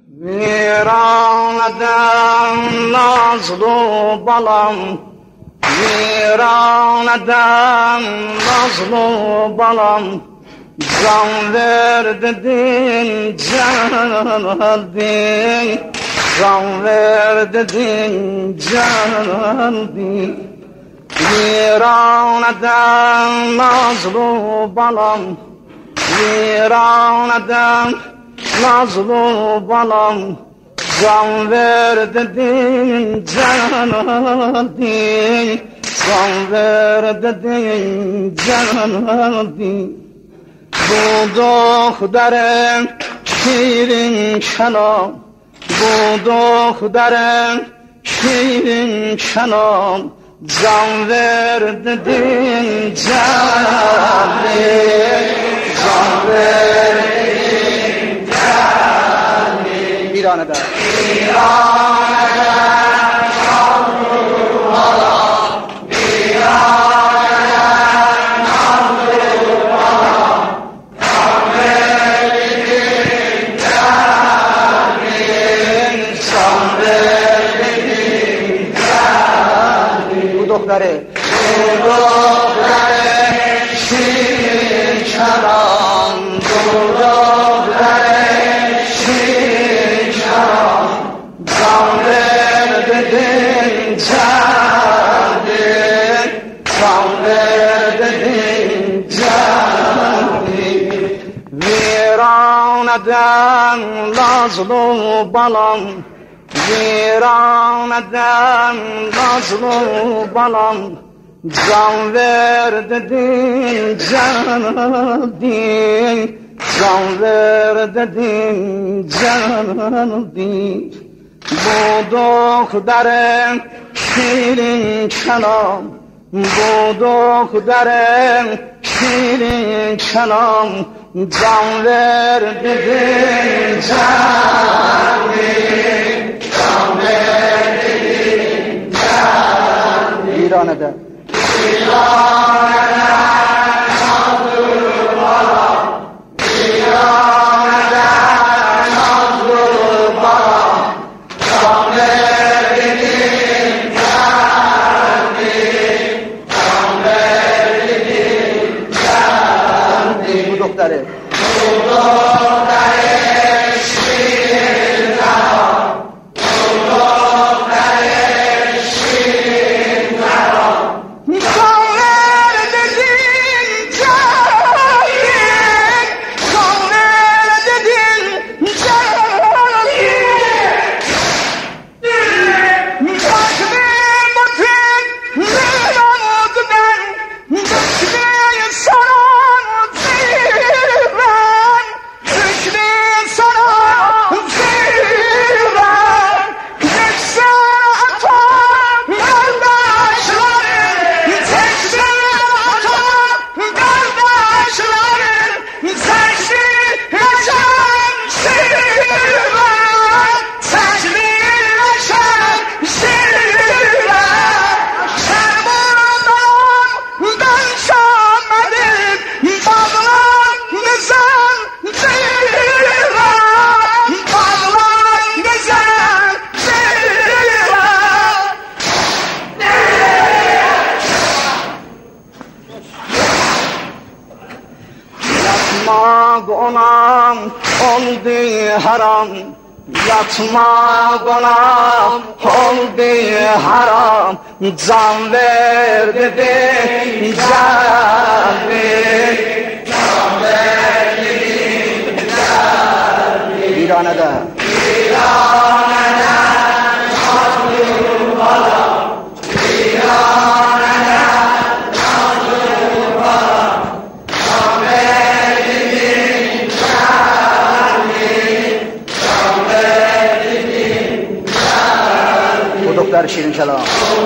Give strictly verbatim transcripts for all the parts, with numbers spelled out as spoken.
ویرانم نازلو بالام ویرانم نازلو بالام can verdin canaldin can verdin canaldin viraneden nazlı balam viraneden nazlı balam can verdin canaldin can verdin canaldin bu دخترم شیرین کلام bu دخترم شیرین کلام can verdin canli can verdin canli bir an eder bir an eder nazlı balam bir an دختره دختره شیرین کلام دختره شیرین کلام can verdin canli can verdin canli viraneden nazlı balam viraneden nazlı balam can verdin canaldin can verdin canaldin bu دخترم şirin kelam bu دخترم şirin kelam can verdin canaldin İran'da İran'da nazlı balam İran'da nazlı balam can verdin canli can verdin canli bu doktorı bu doktorı şirin kalam Gonam oldu haram yatma gonam oldu haram can verdin canli can verdin canli İran'da İran'da nazlı balam İran'da nazlı balam can doktor şirin kelam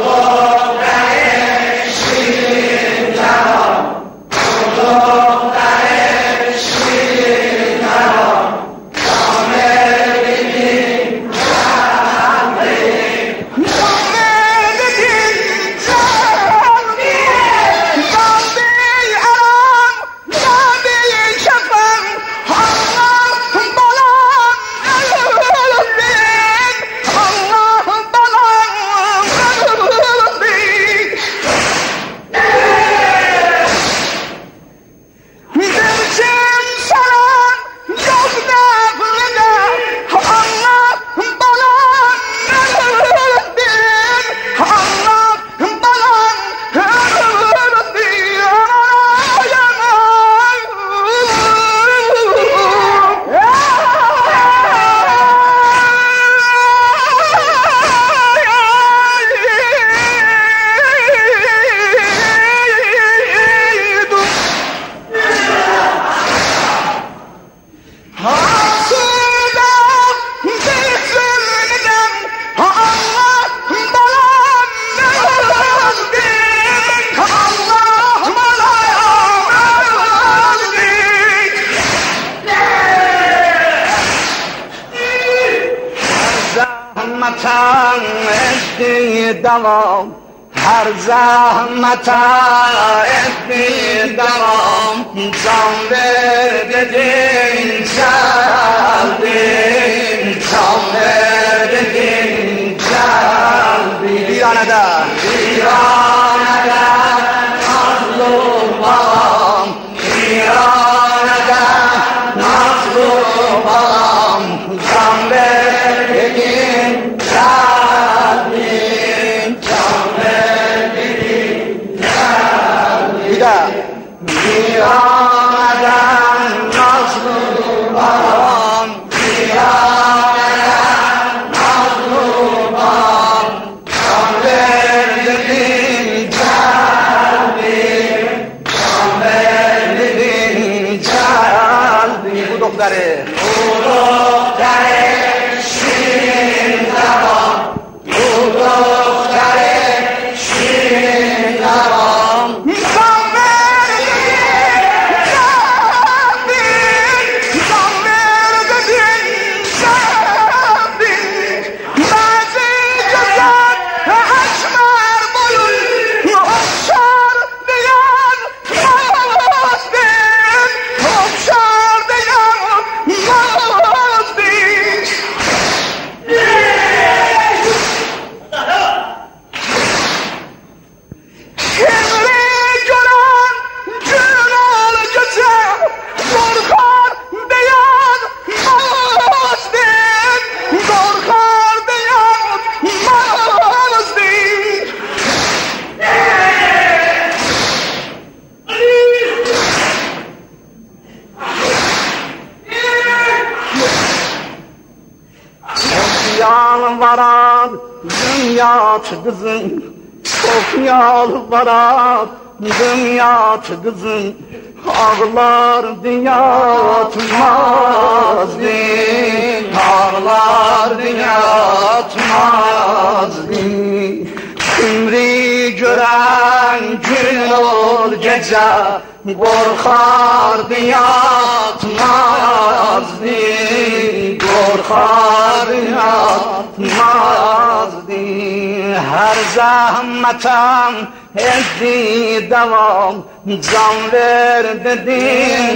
şirin kelam şirin kelam can verdin canli can verdin canli kalbi aram kalbi şefem Allah balam زحمتم ادی دوام هر زحمتم ادی دوام جان بدین جلبین جان بدین جلبین بیرانه در بیرانه در مظلومم بیرانه در مظلومم جان بدین جلبین جان بدین جلبین بیرانه در مظلومم بیرانه در مظلومم جان بدین جلبین جان بدین جلبین او دختره او دختره شیرین زبان او دختره شیرین زبان جان بدین جلبین جان بدین جلبین بعضی جزد اشمر بلون افشار دیگر مازدین افشار دیگر مازدین Kimri gören gün olacaksa korkar diyen mazdin korkar diyen mazdin Yalvaran dünya kızım çok yalvaran dünya kızım ağlar diyatmaz din ağlar diyatmaz din Kimri gören gün ol gece korkar diyatmaz din korkar diyatmaz din her zahmetem edi devam can ver dedin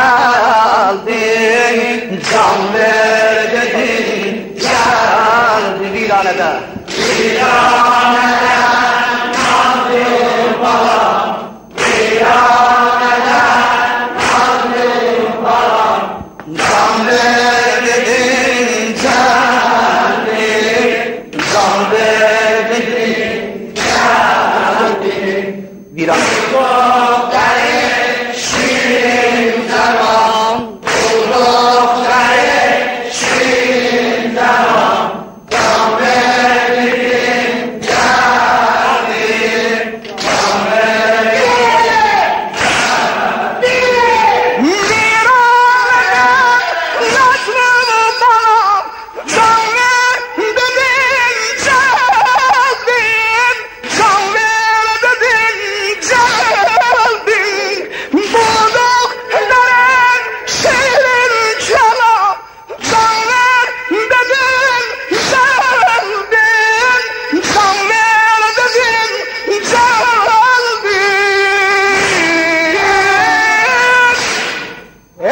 geldin can ver dedin geldin viranede viranede nazlı balam viranede nazlı balam can ver dedin geldin can ver dedin geldin viranede şirin zaman dudakları şirin zaman can verdin geldin can verdin viranede nazlı balam can verdin geldin can verdin geldin buldukların şirin çalam can verdin geldin can verdin geldin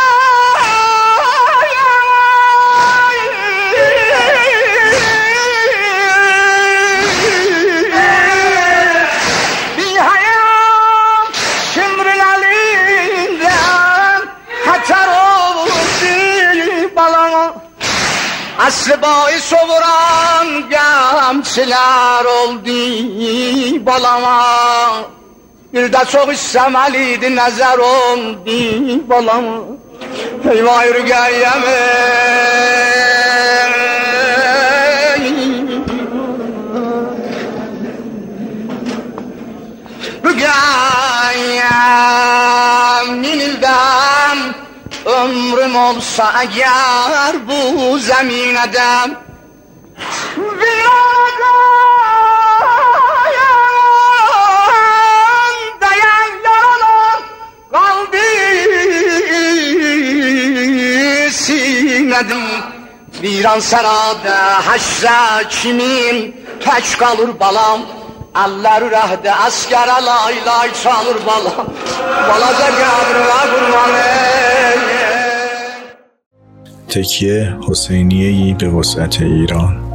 bir hayal şimrin elinden kaçar oldu balama aslı boyu sovuran gamçılar oldu balama bir de çok isteməliydi nəzər oldu balama eyvah yürgəyəmi Rügayem minilden ömrüm olsa eğer bu zeminede Viradan dayan yaralar kaldı sinedim Viran sərada həşrə kimin tək qalır balam. Əlləri rəhdə əskərə lay lay çalır balam. Balaca qəbrimə qurban ey. تکیه حسینیه‌ای به وسعت ایران.